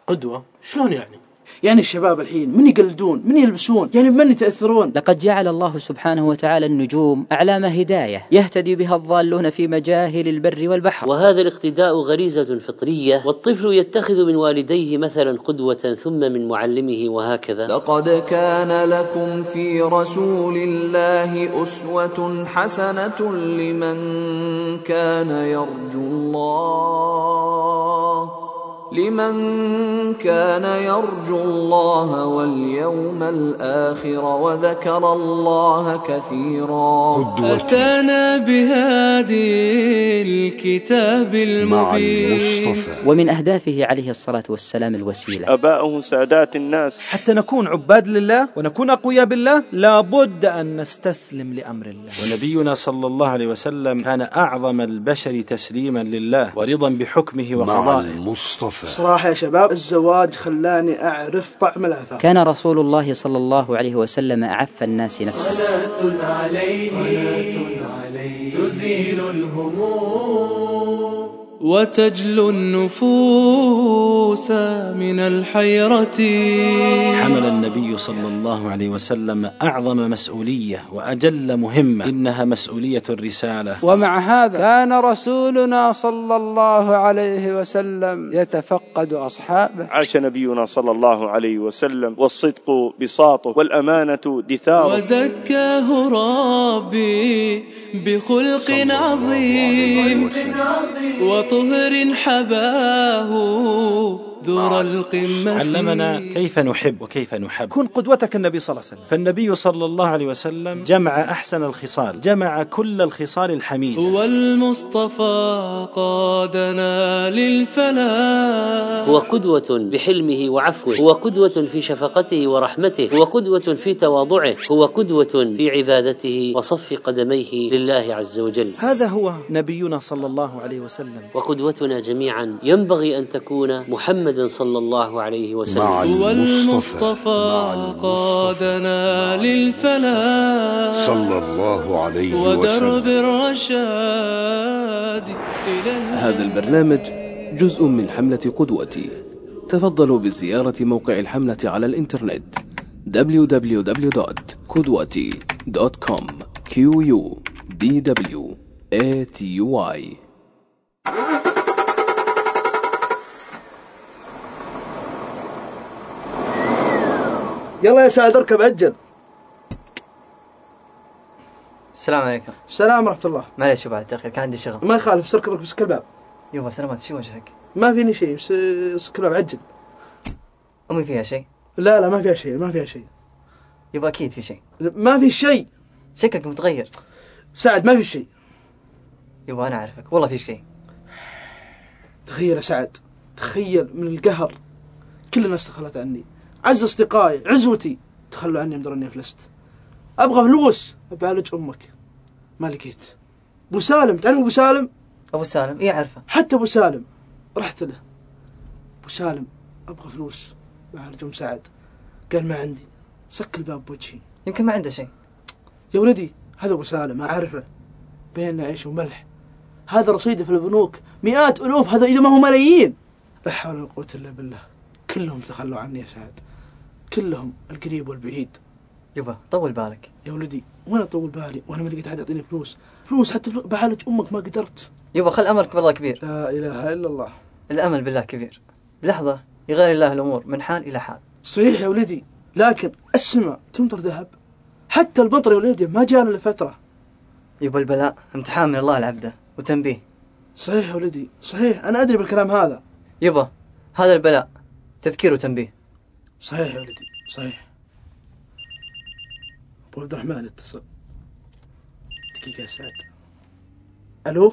قدوة؟ شلون يعني؟ يعني الشباب الحين من يقلدون، من يلبسون، يعني من يتأثرون. لقد جعل الله سبحانه وتعالى النجوم أعلام هداية يهتدي بها الضالون في مجاهل البر والبحر، وهذا الاقتداء غريزة فطرية، والطفل يتخذ من والديه مثلا قدوة ثم من معلمه وهكذا. لقد كان لكم في رسول الله أسوة حسنة لمن كان يرجو الله واليوم الآخر وذكر الله كثيرا. أتانا بهادي الكتاب المبين. ومن أهدافه عليه الصلاة والسلام الوسيلة. أباؤه سادات الناس. حتى نكون عباد لله ونكون أقوياء بالله لابد أن نستسلم لأمر الله. ونبينا صلى الله عليه وسلم كان أعظم البشر تسليما لله ورضا بحكمه وقضائه. صراحة يا شباب الزواج خلاني أعرف طعم العفاف. كان رسول الله صلى الله عليه وسلم أعف الناس نفسه. صلاة عليه تزيل الهموم وتجلو النفوس من الحيرة. حمل النبي صلى الله عليه وسلم أعظم مسؤولية وأجل مهمة، إنها مسؤولية الرسالة. ومع هذا كان رسولنا صلى الله عليه وسلم يتفقد أصحابه. عاش نبينا صلى الله عليه وسلم والصدق بساطه والأمانة دثاره. وزكاه ربي بخلق عظيم وطهر حباه ذور القمة. علمنا كيف نحب وكيف نحب. كن قدوتك النبي صلى الله عليه وسلم. فالنبي صلى الله عليه وسلم جمع أحسن الخصال، جمع كل الخصال الحميدة. هو المصطفى قادنا للفلاح. هو قدوة بحلمه وعفوه، هو قدوة في شفقته ورحمته، هو قدوة في تواضعه، هو قدوة في عبادته وصف قدميه لله عز وجل. هذا هو نبينا صلى الله عليه وسلم. وقدوتنا جميعا ينبغي أن تكون محمد صلى الله عليه وسلم. هو المصطفى قادنا للفلاح صلى الله عليه وسلم ودرب الرشاد. هذا البرنامج جزء من حملة قدوتي. تفضلوا بزيارة موقع الحملة على الإنترنت www.qudwati.com QUDWATY. يلا يا سعد اركب عجل. السلام عليكم. السلام ورحمة الله. معليش بعد تأخير كان عندي شغل. ما يخالف سركب بس الباب. يوه سلامات. شو وجهك؟ ما فيني شيء بس سكر الباب عجل. أمي فيها شيء؟ لا ما فيها شيء، ما فيها شيء. يبقى أكيد في شيء. ما في شيء. شكلك متغير. سعد ما في شيء. يبقى أنا أعرفك والله في شيء. تخيل يا سعد، تخيل من القهر كل الناس تخلت عني، عز أصدقائي عزوتي تخلوا عني مدري إني أفلست. أبغى فلوس بعالج أمك، ما لقيت. أبو سالم، تعرف أبو سالم؟ أبو سالم إيه أعرفه. حتى أبو سالم رحت له. أبو سالم أبغى فلوس بعالج أم سعد، قال ما عندي. سك الباب بوجهي. يمكن ما عنده شيء. يا ولدي هذا أبو سالم أعرفه، بيننا عيش وملح. هذا رصيده في البنوك مئات ألوف، هذا إذا ما هو ملايين. لا حول ولا قوة إلا بالله. كلهم تخلوا عني يا سعد، كلهم القريب والبعيد. يبا طول بالك يا ولدي. وانا طول بالي وانا ما لقيت احد يعطيني فلوس حتى بعالج امك ما قدرت. يبا خل امرك بالله كبير. لا اله الا الله. الامل بالله كبير، بلحظه يغير الله الامور من حال الى حال. صحيح يا ولدي، لكن السماء تمطر ذهب، حتى المطر يا ولدي ما جانا لفتره. يبا البلاء امتحان من الله العبده وتنبيه. صحيح يا ولدي صحيح، انا ادري بالكلام هذا. يبا هذا البلاء تذكير وتنبيه. صحيح يا ولدي صحيح. ابو عبد الرحمن اتصل. دقيقة يا سعد. الو.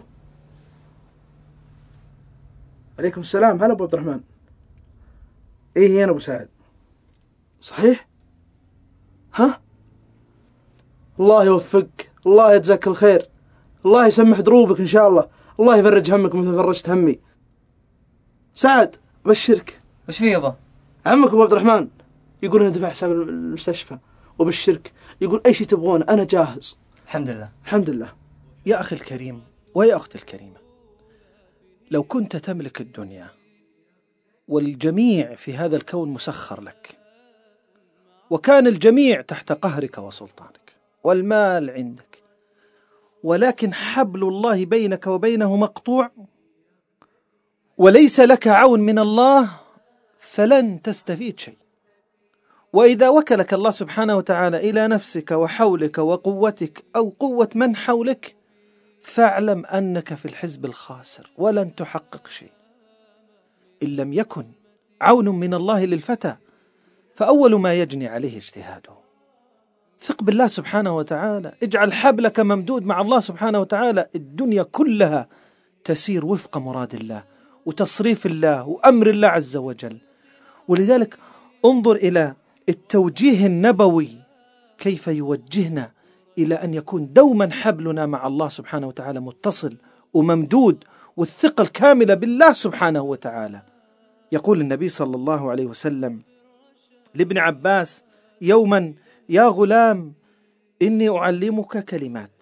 عليكم السلام. هلا ابو عبد الرحمن. ايه انا ابو سعد. صحيح. ها. الله يوفقك، الله يجزاك الخير، الله يسمح دروبك ان شاء الله، الله يفرج همك مثل فرجت همي. سعد بشرك. وش فيه يابا؟ عمك ابو عبد الرحمن يقول انه دفع حساب المستشفى، وبالشرك يقول اي شيء تبغونه انا جاهز. الحمد لله. الحمد لله. يا اخي الكريم ويا اختي الكريمة، لو كنت تملك الدنيا والجميع في هذا الكون مسخر لك، وكان الجميع تحت قهرك وسلطانك، والمال عندك، ولكن حبل الله بينك وبينه مقطوع، وليس لك عون من الله، فلن تستفيد شيء. وإذا وكلك الله سبحانه وتعالى إلى نفسك وحولك وقوتك أو قوة من حولك، فاعلم أنك في الحزب الخاسر ولن تحقق شيء. إن لم يكن عون من الله للفتى فأول ما يجني عليه اجتهاده. ثق بالله سبحانه وتعالى، اجعل حبلك ممدود مع الله سبحانه وتعالى، الدنيا كلها تسير وفق مراد الله وتصريف الله وأمر الله عز وجل. ولذلك انظر إلى التوجيه النبوي كيف يوجهنا إلى أن يكون دوما حبلنا مع الله سبحانه وتعالى متصل وممدود، والثقة الكاملة بالله سبحانه وتعالى. يقول النبي صلى الله عليه وسلم لابن عباس يوما: يا غلام إني أعلمك كلمات،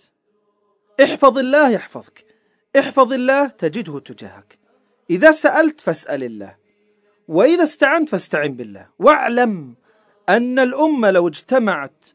احفظ الله يحفظك، احفظ الله تجده تجاهك، إذا سألت فاسأل الله، وإذا استعنت فاستعن بالله، واعلم أن الأمة لو اجتمعت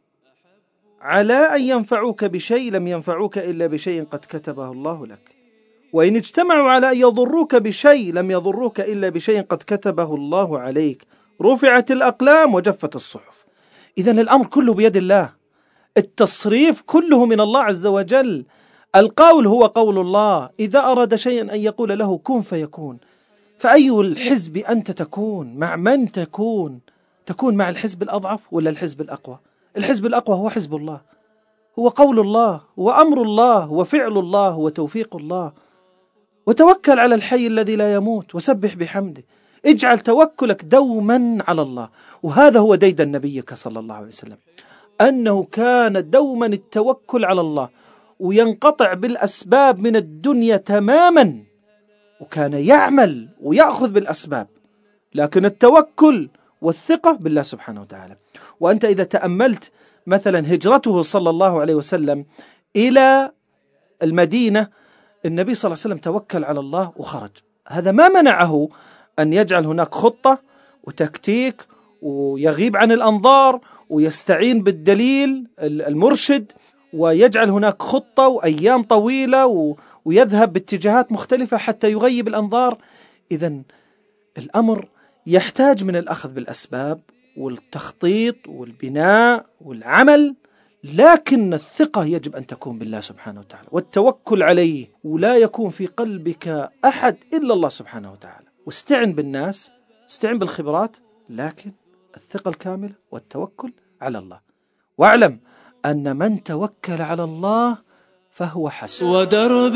على أن ينفعوك بشيء لم ينفعوك إلا بشيء قد كتبه الله لك، وإن اجتمعوا على أن يضروك بشيء لم يضروك إلا بشيء قد كتبه الله عليك، رفعت الأقلام وجفت الصحف. إذن الأمر كله بيد الله، التصريف كله من الله عز وجل، القول هو قول الله، إذا أراد شيئا أن يقول له كن فيكون. فأي الحزب أنت تكون؟ مع من تكون؟ تكون مع الحزب الأضعف ولا الحزب الأقوى؟ الحزب الأقوى هو حزب الله، هو قول الله، هو أمر الله، هو فعل الله، هو توفيق الله. وتوكل على الحي الذي لا يموت وسبح بحمده، اجعل توكلك دوما على الله. وهذا هو ديدن نبيك صلى الله عليه وسلم، أنه كان دوما التوكل على الله، وينقطع بالأسباب من الدنيا تماما، وكان يعمل ويأخذ بالأسباب، لكن التوكل والثقة بالله سبحانه وتعالى. وأنت إذا تأملت مثلا هجرته صلى الله عليه وسلم إلى المدينة، النبي صلى الله عليه وسلم توكل على الله وخرج. هذا ما منعه أن يجعل هناك خطة وتكتيك ويغيب عن الأنظار ويستعين بالدليل المرشد، ويجعل هناك خطة وأيام طويلة ويذهب باتجاهات مختلفة حتى يغيب الأنظار. إذن الأمر يحتاج من الأخذ بالأسباب والتخطيط والبناء والعمل، لكن الثقة يجب أن تكون بالله سبحانه وتعالى والتوكل عليه، ولا يكون في قلبك أحد إلا الله سبحانه وتعالى. واستعن بالناس، استعن بالخبرات، لكن الثقة الكاملة والتوكل على الله. واعلم أن من توكل على الله فهو حسن. ودرب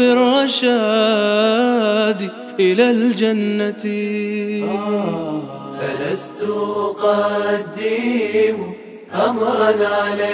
الرشاد إلى الجنة فلست أقدم أمرا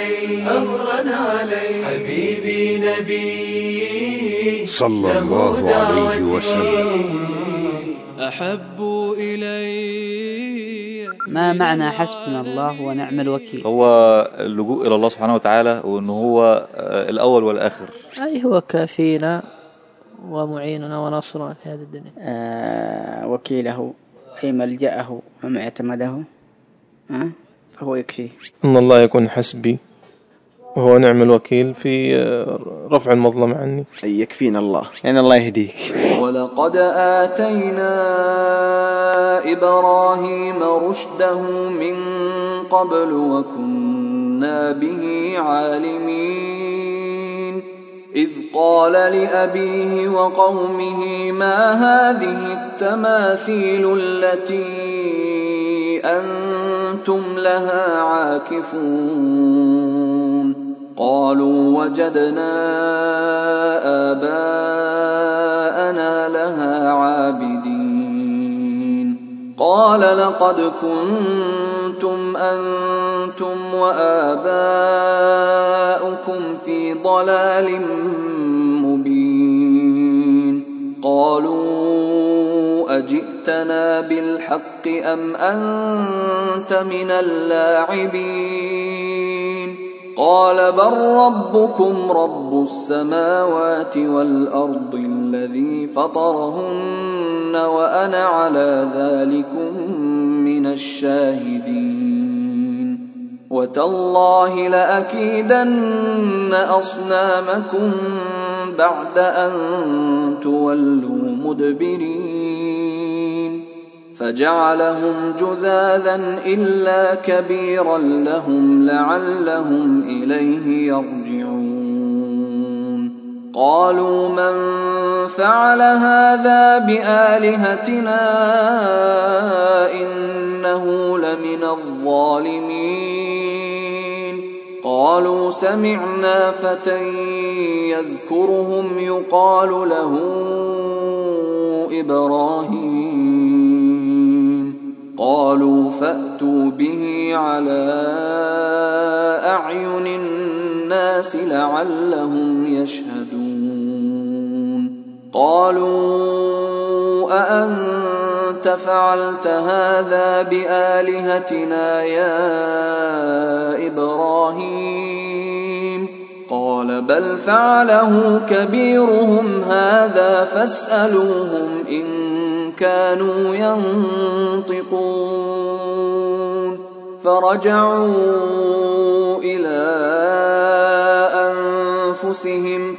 علي حبيبي نبي صلى الله عليه وسلم أحب إلي. ما معنى حسبنا الله ونعم الوكيل؟ هو اللجوء إلى الله سبحانه وتعالى، وأنه هو الأول والآخر، أي هو كافينا ومعيننا ونصرنا في هذه الدنيا. وكيله أي ملجأه ومعتمده فهو يكفيه. إن الله يكون حسبي وهو نعم الوكيل في رفع المظلم عني. أي يكفينا الله، يعني الله يهديك. ولقد آتينا إبراهيم رشده من قبل وكنا به عالمين. إذ قال لأبيه وقومه ما هذه التماثيل التي أنتم لها عاكفون؟ قالوا وجدنا آباءنا لها عابدين. قال لقد كنتم أنتم وآباؤكم في ضلال مبين. قالوا أجئتنا بالحق أم أنت من اللاعبين؟ قال بل ربكم رب السماوات والأرض الذي فطرهن وأنا على ذلكم من الشاهدين وتالله لأكيدن أصنامكم بعد أن تولوا مدبرين فجعلهم جذاذا إلا كبيرا لهم لعلهم إليه يرجعون قالوا من فعل هذا بآلهتنا إنه لمن الظالمين قالوا سمعنا فتى يذكرهم يقال له إبراهيم قالوا فأتوا به على أعين الناس لعلهم يشهدون قالوا أأنت فعلت هذا بآلهتنا يا إبراهيم قال بل فعله كبيرهم هذا فاسألوهم إن كانوا ينطقون فرجعوا إلى أنفسهم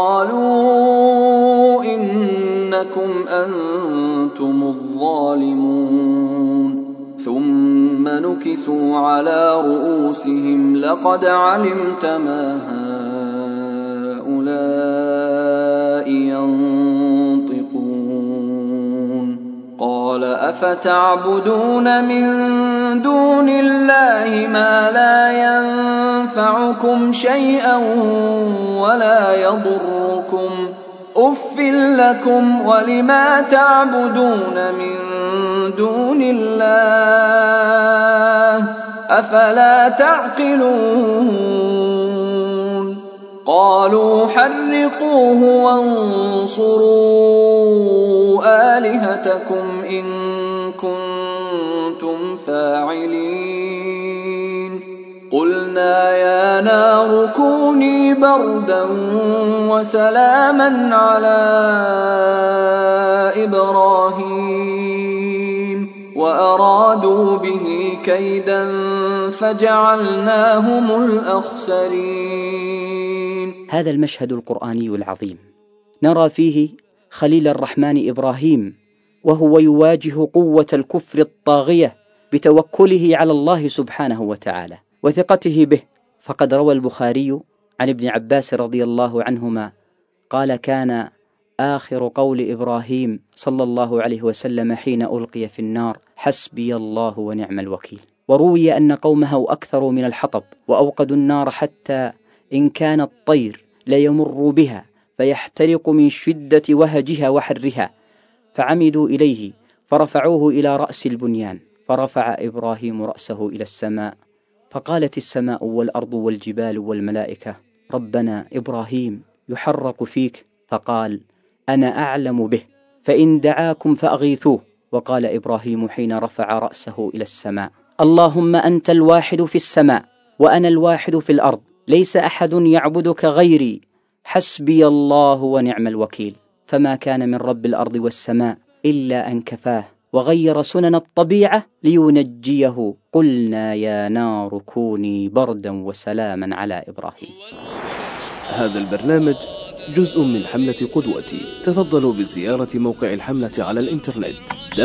فقالوا إنكم أنتم الظالمون ثم نكسوا على رؤوسهم لقد علمت ما هؤلاء ينطقون قال أفتعبدون من دون الله ما لا ينفعكم شيئا ولا يضركم أف لكم ولما تعبدون من دون الله أفلا تعقلون قالوا حرقوه وانصروا آلهتكم إن كنتم فاعلين قلنا يا نار كوني بردا وسلاما على إبراهيم وأرادوا به كيدا فجعلناهم الأخسرين. هذا المشهد القرآني العظيم نرى فيه خليل الرحمن إبراهيم وهو يواجه قوة الكفر الطاغية بتوكله على الله سبحانه وتعالى وثقته به. فقد روى البخاري عن ابن عباس رضي الله عنهما قال كان آخر قول إبراهيم صلى الله عليه وسلم حين ألقي في النار حسبي الله ونعم الوكيل. وروي أن قومه أكثروا من الحطب وأوقدوا النار حتى إن كان الطير ليمر بها فيحترق من شدة وهجها وحرها فعمدوا إليه فرفعوه إلى رأس البنيان فرفع إبراهيم رأسه إلى السماء فقالت السماء والأرض والجبال والملائكة ربنا إبراهيم يحرق فيك فقال أنا أعلم به فإن دعاكم فأغيثوه. وقال إبراهيم حين رفع رأسه إلى السماء اللهم أنت الواحد في السماء وأنا الواحد في الأرض ليس أحد يعبدك غيري حسبي الله ونعم الوكيل. فما كان من رب الأرض والسماء إلا أن كفاه وغير سنن الطبيعة لينجيه قلنا يا نار كوني بردا وسلاما على إبراهيم. هذا البرنامج جزء من حملة قدوتي. تفضلوا بزيارة موقع الحملة على الإنترنت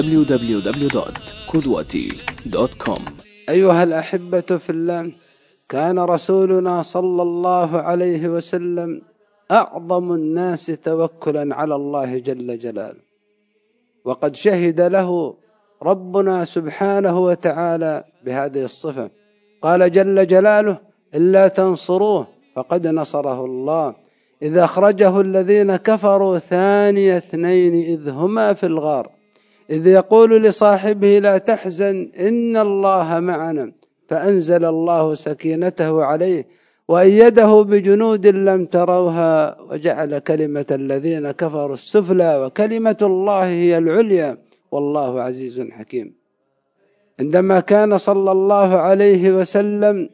www.qudwati.com. أيها الأحبة في الله، كان رسولنا صلى الله عليه وسلم أعظم الناس توكلا على الله جل جلاله، وقد شهد له ربنا سبحانه وتعالى بهذه الصفة. قال جل جلاله إلا تنصروه فقد نصره الله إذ أخرجه الذين كفروا ثاني اثنين إذ هما في الغار إذ يقول لصاحبه لا تحزن إن الله معنا فأنزل الله سكينته عليه وأيده بجنود لم تروها وجعل كلمة الذين كفروا السفلى وكلمة الله هي العليا والله عزيز حكيم. عندما كان صلى الله عليه وسلم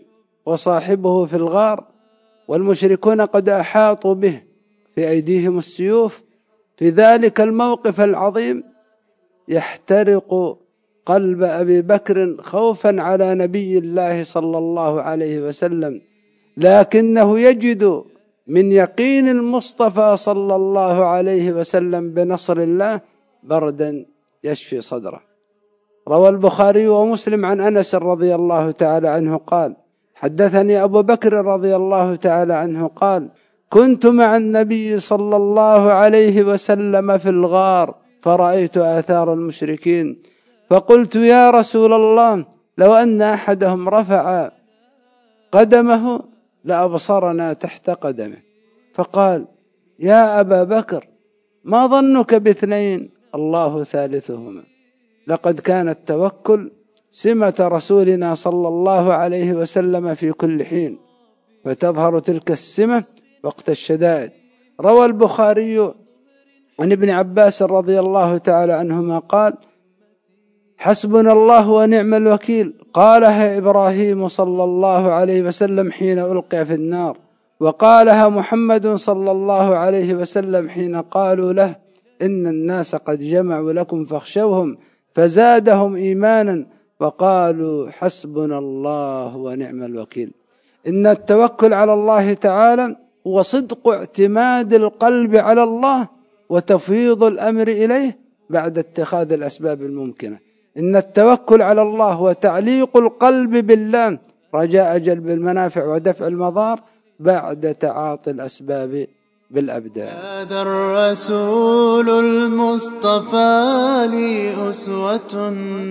وصاحبه في الغار والمشركون قد أحاطوا به في أيديهم السيوف، في ذلك الموقف العظيم يحترق قلب أبي بكر خوفا على نبي الله صلى الله عليه وسلم، لكنه يجد من يقين المصطفى صلى الله عليه وسلم بنصر الله بردا يشفي صدره. روى البخاري ومسلم عن أنس رضي الله تعالى عنه قال: حدثني أبو بكر رضي الله تعالى عنه قال: كنت مع النبي صلى الله عليه وسلم في الغار فرأيت آثار المشركين، فقلت: يا رسول الله، لو أن أحدهم رفع قدمه لأبصرنا تحت قدمه. فقال: يا أبا بكر، ما ظنك باثنين الله ثالثهما؟ لقد كان التوكل سمة رسولنا صلى الله عليه وسلم في كل حين، فتظهر تلك السمة وقت الشدائد. روى البخاري عن ابن عباس رضي الله تعالى عنهما قال: حسبنا الله ونعم الوكيل قالها إبراهيم صلى الله عليه وسلم حين ألقي في النار، وقالها محمد صلى الله عليه وسلم حين قالوا له: إن الناس قد جمعوا لكم فاخشوهم، فزادهم إيمانا وقالوا حسبنا الله ونعم الوكيل. إن التوكل على الله تعالى هو صدق اعتماد القلب على الله وتفويض الأمر إليه بعد اتخاذ الأسباب الممكنة. إن التوكل على الله وتعليق القلب بالله رجاء جلب المنافع ودفع المضار بعد تعاطي الأسباب بالأبدان. هذا الرسول المصطفى لي أسوة،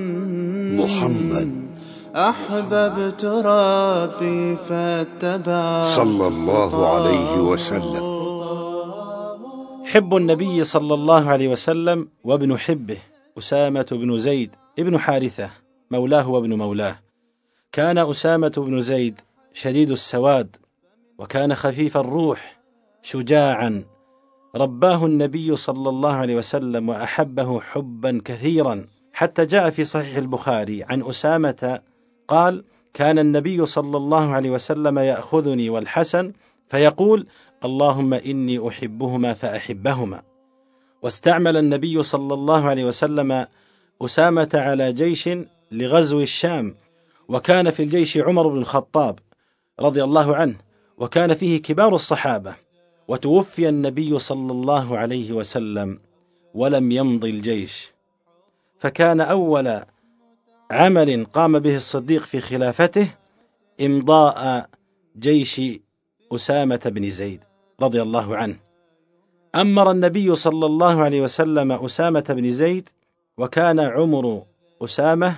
محمد أحببت ربي فاتبع صلى الله عليه وسلم. حب النبي صلى الله عليه وسلم وابن حبه أسامة بن زيد ابن حارثة مولاه وابن مولاه. كان أسامة بن زيد شديد السواد، وكان خفيف الروح شجاعا، رباه النبي صلى الله عليه وسلم وأحبه حبا كثيرا، حتى جاء في صحيح البخاري عن أسامة قال: كان النبي صلى الله عليه وسلم يأخذني والحسن فيقول: اللهم إني أحبهما فأحبهما. واستعمل النبي صلى الله عليه وسلم أسامة على جيش لغزو الشام، وكان في الجيش عمر بن الخطاب رضي الله عنه، وكان فيه كبار الصحابة. وتوفي النبي صلى الله عليه وسلم ولم يمضي الجيش، فكان أول عمل قام به الصديق في خلافته إمضاء جيش أسامة بن زيد رضي الله عنه. أمر النبي صلى الله عليه وسلم أسامة بن زيد، وكان عمر أسامة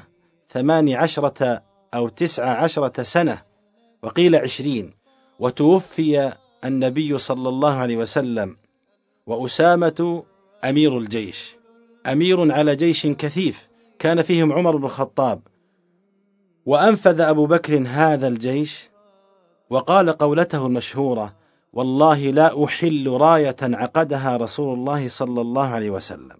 18 أو 19 سنة، وقيل 20. وتوفي النبي صلى الله عليه وسلم وأسامة أمير الجيش، أمير على جيش كثيف كان فيهم عمر بن الخطاب. وأنفذ أبو بكر هذا الجيش وقال قولته المشهورة: والله لا أحل راية عقدها رسول الله صلى الله عليه وسلم،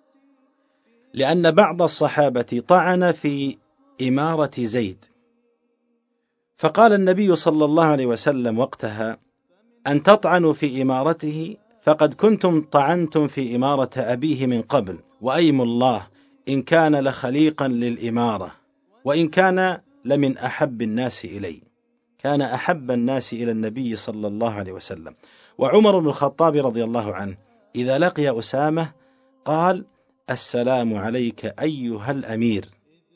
لأن بعض الصحابة طعن في إمارة زيد، فقال النبي صلى الله عليه وسلم وقتها: أن تطعنوا في إمارته فقد كنتم طعنتم في إمارة أبيه من قبل، وأيم الله إن كان لخليقا للإمارة، وإن كان لمن أحب الناس إلي. كان أحب الناس إلى النبي صلى الله عليه وسلم. وعمر بن الخطاب رضي الله عنه إذا لقي أسامة قال: السلام عليك أيها الأمير.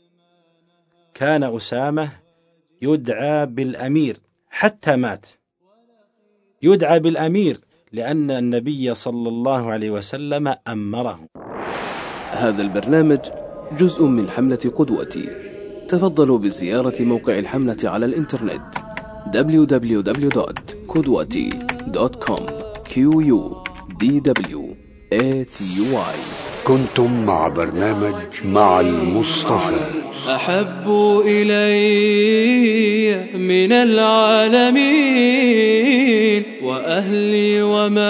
كان أسامة يدعى بالأمير حتى مات، يدعى بالأمير لأن النبي صلى الله عليه وسلم أمره. هذا البرنامج جزء من حملة قدوتي. تفضلوا بزيارة موقع الحملة على الإنترنت www.qudwati.com QUDWATY. كنتم مع برنامج مع المصطفى. أحب إلي من العالمين وأهلي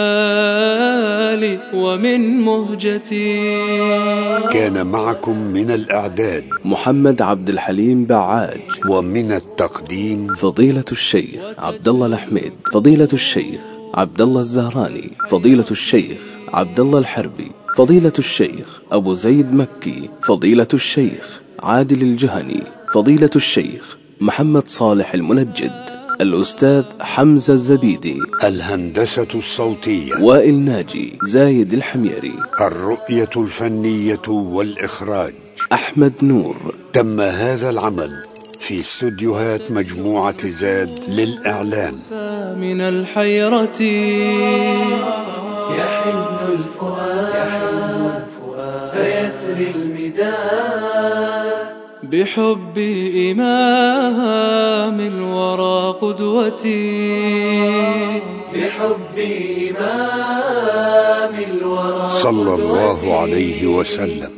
ومالي ومن مهجتي. كان معكم من الإعداد محمد عبد الحليم بعاج، ومن التقديم فضيلة الشيخ عبد الله الحميد، فضيلة الشيخ عبد الله الزهراني، فضيلة الشيخ عبد الله الحربي، فضيلة الشيخ أبو زيد مكي، فضيلة الشيخ عادل الجهني، فضيلة الشيخ محمد صالح المنجد، الأستاذ حمزة الزبيدي، الهندسة الصوتية وائل ناجي، زايد الحميري، الرؤية الفنية والإخراج أحمد نور. تم هذا العمل في استوديوهات مجموعة زاد للإعلام. من الحيرة يحن الفؤاد فيسري المداد بحب إمام الورى قدوتي، بحب إمام الورى صلى الله عليه وسلم.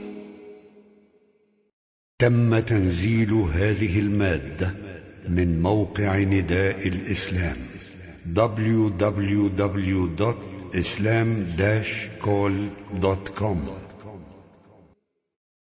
تم تنزيل هذه المادة من موقع نداء الإسلام www.islam-call.com